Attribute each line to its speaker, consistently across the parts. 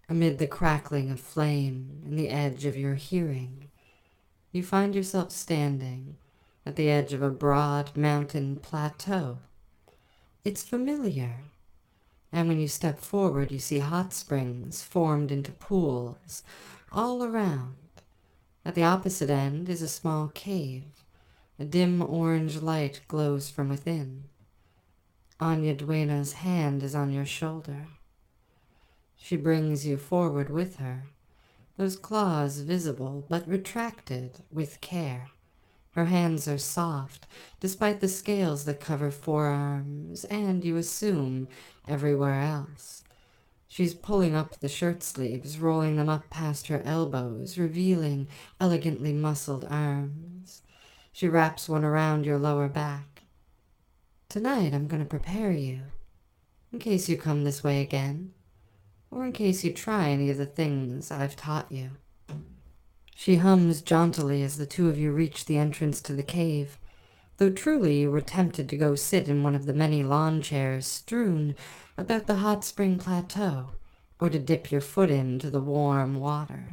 Speaker 1: Amid the crackling of flame and the edge of your hearing, you find yourself standing at the edge of a broad mountain plateau. It's familiar, and when you step forward, you see hot springs formed into pools all around. At the opposite end is a small cave. A dim orange light glows from within. Anya Duena's hand is on your shoulder. She brings you forward with her, those claws visible but retracted with care. Her hands are soft, despite the scales that cover forearms and, you assume, everywhere else. She's pulling up the shirt sleeves, rolling them up past her elbows, revealing elegantly muscled arms. She wraps one around your lower back. Tonight I'm going to prepare you, in case you come this way again, or in case you try any of the things I've taught you. She hums jauntily as the two of you reach the entrance to the cave, though truly you were tempted to go sit in one of the many lawn chairs strewn about the hot spring plateau, or to dip your foot into the warm water.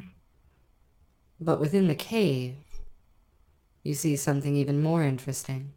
Speaker 1: But within the cave, you see something even more interesting.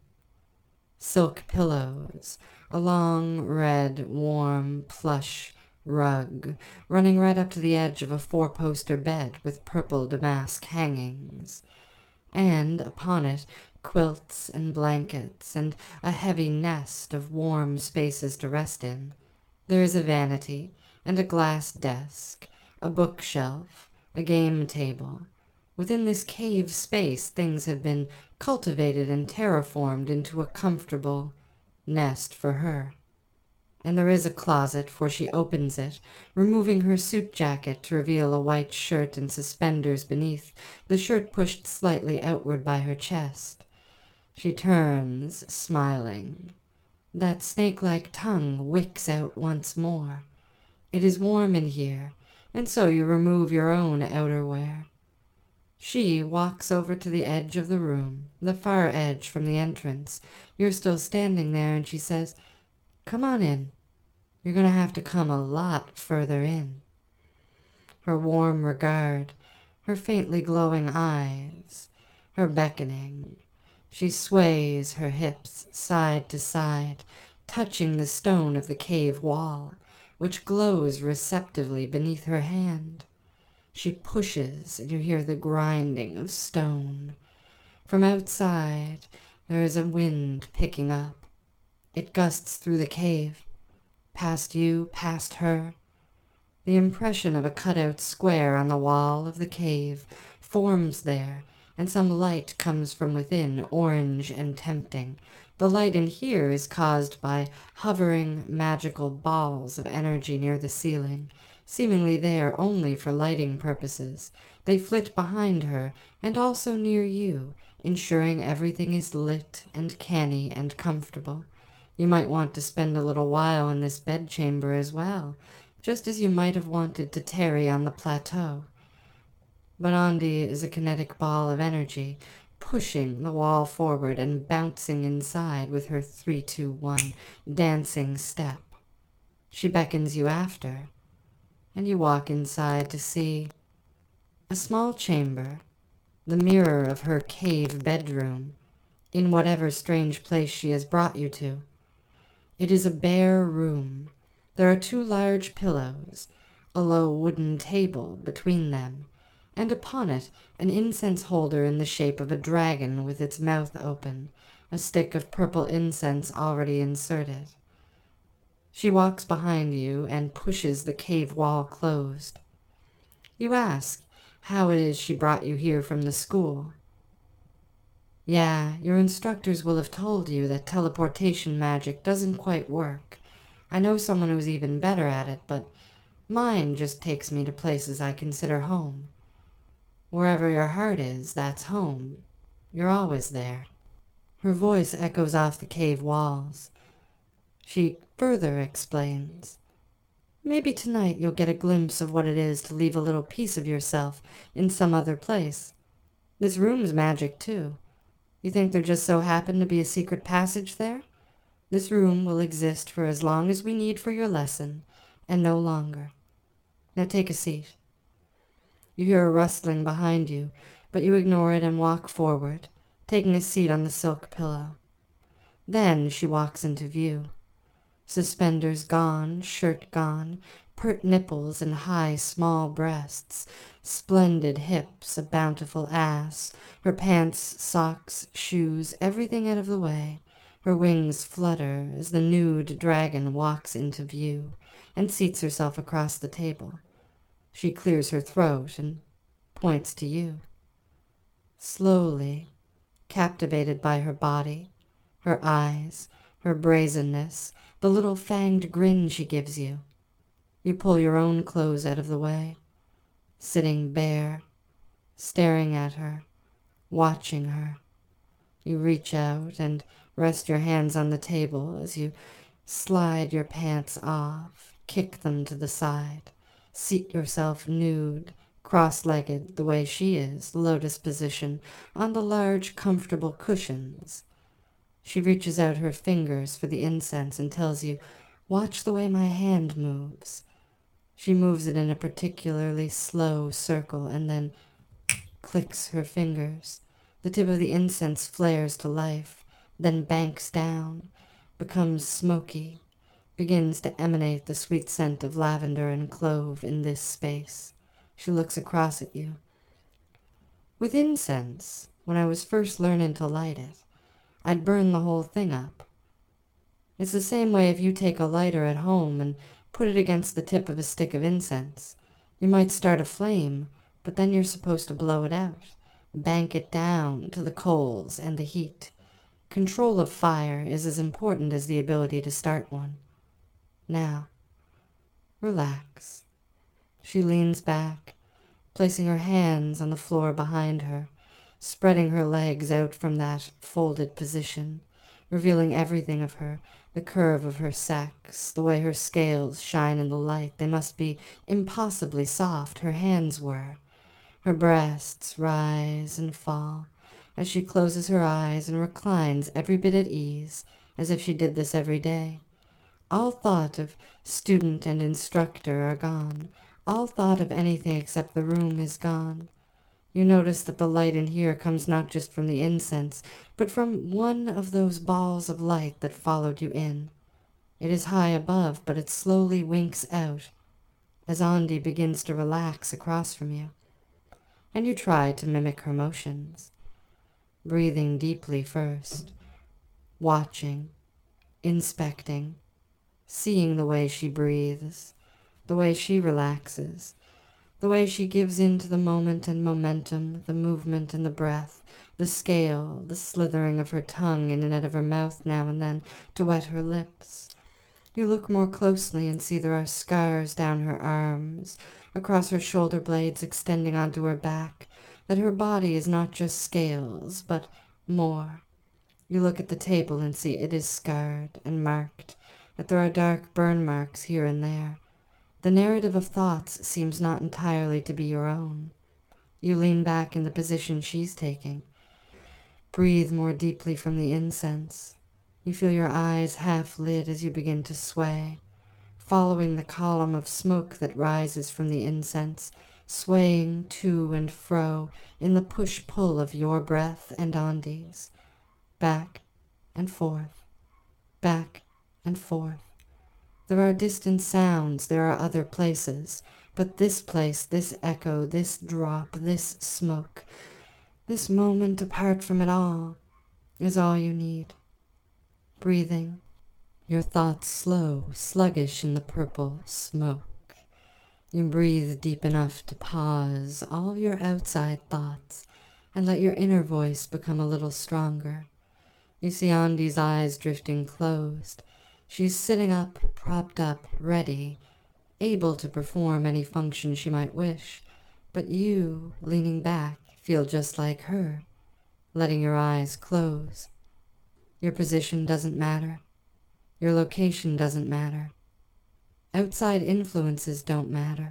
Speaker 1: Silk pillows, a long, red, warm, plush rug running right up to the edge of a four-poster bed with purple damask hangings, and upon it quilts and blankets and a heavy nest of warm spaces to rest in. There is a vanity and a glass desk, a bookshelf, a game table. Within this cave space, things have been cultivated and terraformed into a comfortable nest for her. And there is a closet, for she opens it, removing her suit jacket to reveal a white shirt and suspenders beneath, the shirt pushed slightly outward by her chest. She turns, smiling. That snake-like tongue wicks out once more. It is warm in here, and so you remove your own outerwear. She walks over to the edge of the room, the far edge from the entrance. You're still standing there, and she says, "Come on in. You're going to have to come a lot further in." Her warm regard, her faintly glowing eyes, her beckoning. She sways her hips side to side, touching the stone of the cave wall, which glows receptively beneath her hand. She pushes, and you hear the grinding of stone. From outside, there is a wind picking up. It gusts through the cave, past you, past her. The impression of a cut-out square on the wall of the cave forms there, and some light comes from within, orange and tempting. The light in here is caused by hovering magical balls of energy near the ceiling, seemingly there only for lighting purposes. They flit behind her and also near you, ensuring everything is lit and canny and comfortable. You might want to spend a little while in this bedchamber as well, just as you might have wanted to tarry on the plateau. But Andi is a kinetic ball of energy, pushing the wall forward and bouncing inside with her 3-2-1 dancing step. She beckons you after, and you walk inside to see a small chamber, the mirror of her cave bedroom, in whatever strange place she has brought you to. It is a bare room. There are 2 large pillows, a low wooden table between them, and upon it an incense holder in the shape of a dragon with its mouth open, a stick of purple incense already inserted. She walks behind you and pushes the cave wall closed. You ask how it is she brought you here from the school. Yeah, your instructors will have told you that teleportation magic doesn't quite work. I know someone who's even better at it, but mine just takes me to places I consider home. Wherever your heart is, that's home. You're always there. Her voice echoes off the cave walls. She further explains. Maybe tonight you'll get a glimpse of what it is to leave a little piece of yourself in some other place. This room's magic, too. You think there just so happened to be a secret passage there? This room will exist for as long as we need for your lesson, and no longer. Now take a seat. You hear a rustling behind you, but you ignore it and walk forward, taking a seat on the silk pillow. Then she walks into view. Suspenders gone, shirt gone, pert nipples and high, small breasts, splendid hips, a bountiful ass, her pants, socks, shoes, everything out of the way. Her wings flutter as the nude dragon walks into view and seats herself across the table. She clears her throat and points to you. Slowly, captivated by her body, her eyes, her brazenness, the little fanged grin she gives you, you pull your own clothes out of the way, sitting bare, staring at her, watching her. You reach out and rest your hands on the table as you slide your pants off, kick them to the side, seat yourself nude, cross-legged the way she is, lotus position, on the large, comfortable cushions. She reaches out her fingers for the incense and tells you, "Watch the way my hand moves." She moves it in a particularly slow circle and then clicks her fingers. The tip of the incense flares to life, then banks down, becomes smoky, begins to emanate the sweet scent of lavender and clove in this space. She looks across at you. With incense, when I was first learning to light it, I'd burn the whole thing up. It's the same way if you take a lighter at home and put it against the tip of a stick of incense. You might start a flame, but then you're supposed to blow it out, bank it down to the coals and the heat. Control of fire is as important as the ability to start one. Now, relax. She leans back, placing her hands on the floor behind her, spreading her legs out from that folded position, revealing everything of her, the curve of her sex, the way her scales shine in the light. They must be impossibly soft, her hands were. Her breasts rise and fall as she closes her eyes and reclines every bit at ease, as if she did this every day. All thought of student and instructor are gone. All thought of anything except the room is gone. You notice that the light in here comes not just from the incense, but from one of those balls of light that followed you in. It is high above, but it slowly winks out as Andi begins to relax across from you. And you try to mimic her motions, breathing deeply first, watching, inspecting, seeing the way she breathes, the way she relaxes, the way she gives in to the moment and momentum, the movement and the breath, the scale, the slithering of her tongue in and out of her mouth now and then to wet her lips. You look more closely and see there are scars down her arms, across her shoulder blades extending onto her back, that her body is not just scales, but more. You look at the table and see it is scarred and marked, that there are dark burn marks here and there. The narrative of thoughts seems not entirely to be your own. You lean back in the position she's taking. Breathe more deeply from the incense. You feel your eyes half lit as you begin to sway, following the column of smoke that rises from the incense, swaying to and fro in the push-pull of your breath and Andi's. Back and forth, back and forth. There are distant sounds, there are other places, but this place, this echo, this drop, this smoke, this moment apart from it all, is all you need. Breathing, your thoughts slow, sluggish in the purple smoke. You breathe deep enough to pause all your outside thoughts and let your inner voice become a little stronger. You see Andi's eyes drifting closed. She's sitting up, propped up, ready, able to perform any function she might wish. But you, leaning back, feel just like her, letting your eyes close. Your position doesn't matter. Your location doesn't matter. Outside influences don't matter.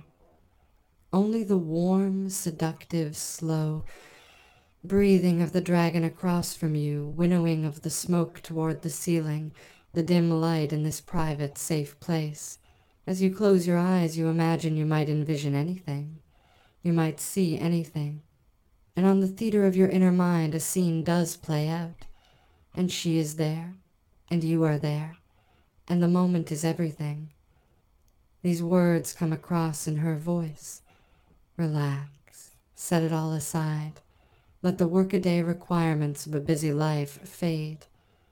Speaker 1: Only the warm, seductive, slow breathing of the dragon across from you, winnowing of the smoke toward the ceiling, the dim light in this private, safe place. As you close your eyes, you imagine you might envision anything. You might see anything. And on the theater of your inner mind, a scene does play out. And she is there, and you are there, and the moment is everything. These words come across in her voice. Relax, set it all aside. Let the workaday requirements of a busy life fade.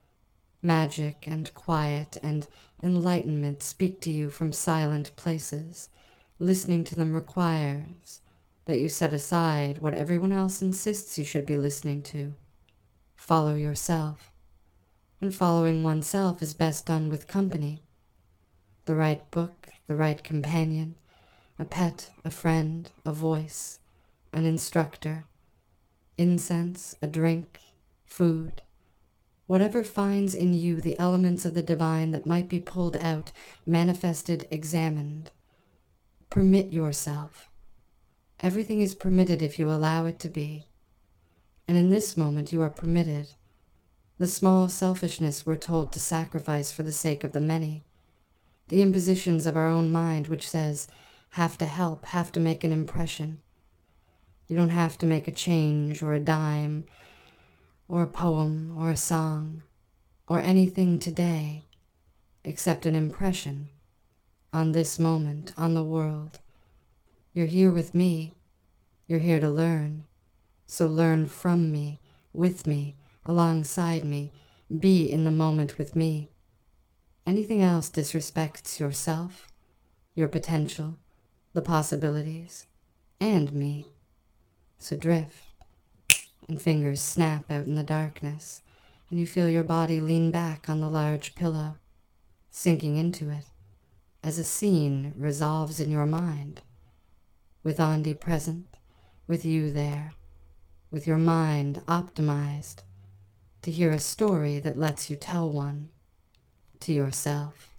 Speaker 1: Magic and quiet and enlightenment speak to you from silent places. Listening to them requires that you set aside what everyone else insists you should be listening to. Follow yourself. And following oneself is best done with company. The right book, the right companion, a pet, a friend, a voice, an instructor, incense, a drink, food. Whatever finds in you the elements of the divine that might be pulled out, manifested, examined. Permit yourself. Everything is permitted if you allow it to be. And in this moment you are permitted. The small selfishness we're told to sacrifice for the sake of the many. The impositions of our own mind which says, have to help, have to make an impression. You don't have to make a change or a dime or a poem or a song or anything today except an impression on this moment, on the world. You're here with me. You're here to learn. So learn from me, with me, alongside me. Be in the moment with me. Anything else disrespects yourself, your potential, the possibilities, and me. So drift, and fingers snap out in the darkness, and you feel your body lean back on the large pillow, sinking into it, as a scene resolves in your mind, with Andi present, with you there, with your mind optimized, to hear a story that lets you tell one to yourself.